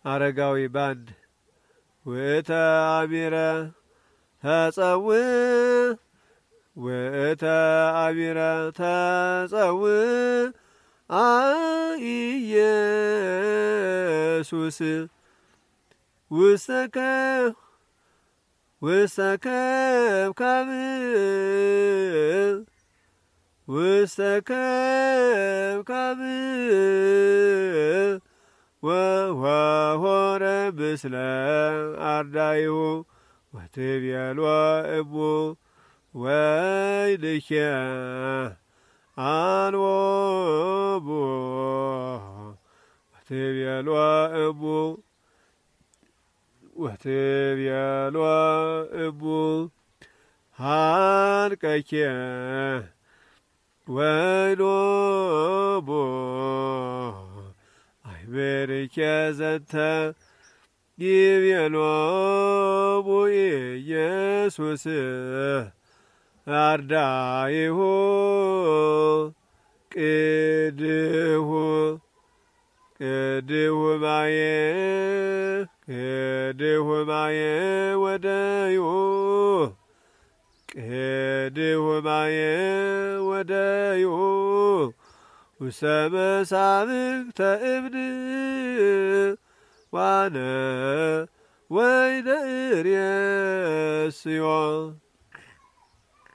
አረጋዊ ባንድ ውእተ አሚረ ተጸው ውእተ አሚረ ተጸው ኢየሱስ ውስተ ከብካብ ወሆረ ምስለ አርዳኢሁ ወትቤሎ እሙ ወይልኬ አንቦሙ ወትቤሎ እሙ ሃንቀኬ ወይኖሙ አይቤርኬ ዘንተ ይቤሎሙ ኢየሱስ አርዳኢሁ ቅድሁ ማየ ወደዩ ቅድሁ ማየ ወደዩ ውስተ መሳብክተ እብን ዋነ ወይነ እሬስዮ